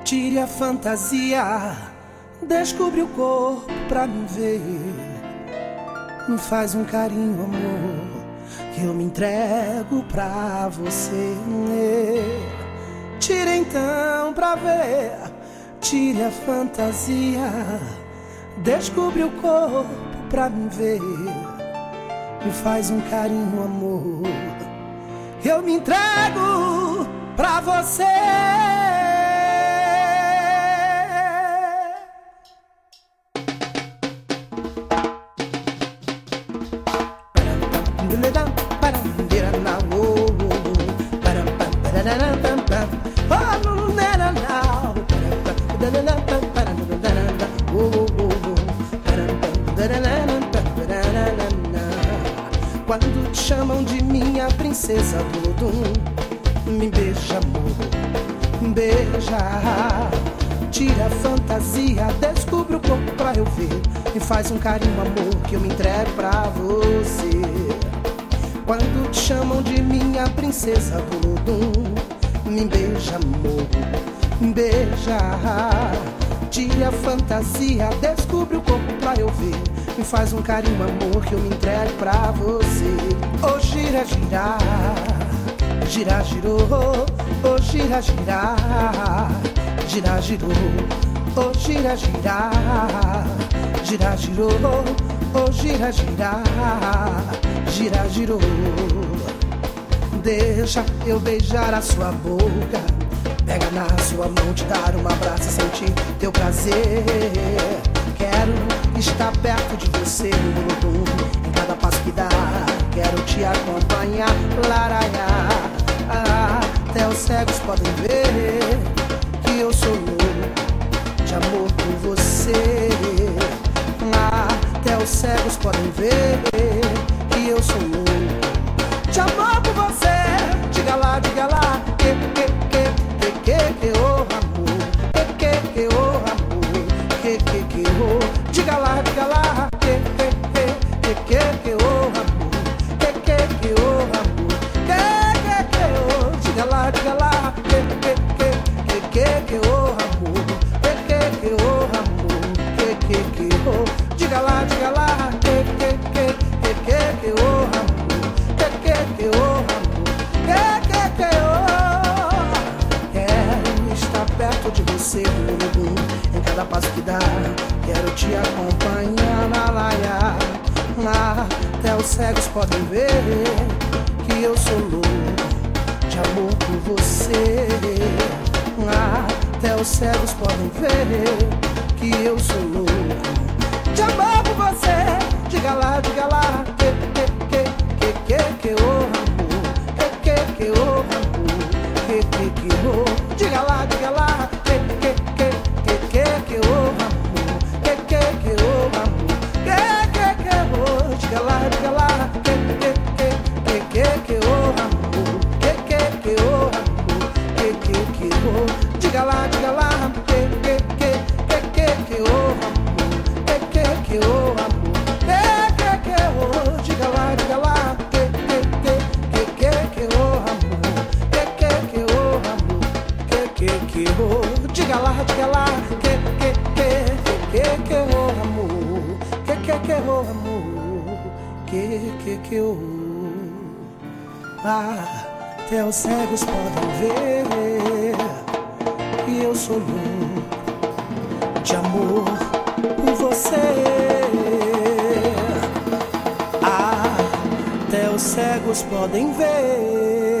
Tire a fantasia, descobre o corpo pra me ver. Me faz um carinho, amor, que eu me entrego pra você. Tire então pra ver, tire a fantasia, descobre o corpo pra me ver. Me faz um carinho, amor, que eu me entrego pra você. Quando te chamam de minha princesa Vodum, me beija, amor, me beija. Tira a fantasia, descobre o corpo pra eu ver. Me faz um carinho, amor, que eu me entrego pra você. Quando te chamam de minha princesa Vodum, me beija, amor, me beija. Tira a fantasia, descobre o corpo pra eu ver. Me faz um carinho, amor, que eu me entrego pra você. Oh, gira, gira, gira, girou. Oh, gira, gira, gira, girou. Oh, gira, gira, gira, girou. Oh, gira, gira, gira, girou. Deixa eu beijar a sua boca, pega na sua mão, te dar um abraço e sentir teu prazer. Quero estar perto de você, em cada passo que dá. Quero te acompanhar, laraiá. Até os cegos podem ver que eu sou louco de amor por você. Até os cegos podem ver que eu sou louco de amor por você. Diga lá, que, oh amor, que, oh amor, que, oh. Diga lá, que, oh amor, que, oh amor, que, oh amor, que, oh. Diga lá, que, oh amor, que, oh amor, que, oh. Diga lá, que, oh amor, que, oh amor, que, oh. Quero estar perto de você, em cada passo que dá. Quero te acompanhar na laia. Até os cegos podem ver que eu sou louco de amor por você. Até os cegos podem ver que eu sou louco de amor por você. Diga lá, que, oh amor, que, oh amor, que, oh amor, que, oh. Diga lá, que, oh amor, que, oh amor, que, oh amor, que, oh. Diga lá, que, oh amor, que, oh amor, que, oh. Diga lá, que, oh amor, que, oh amor, que, oh. Diga lá, que, oh amor, que, oh amor, que, oh amor, que, oh. Diga lá, que, oh amor, que, oh amor, que, oh. Até os cegos podem ver que eu sou louco de amor por você. Até os cegos podem ver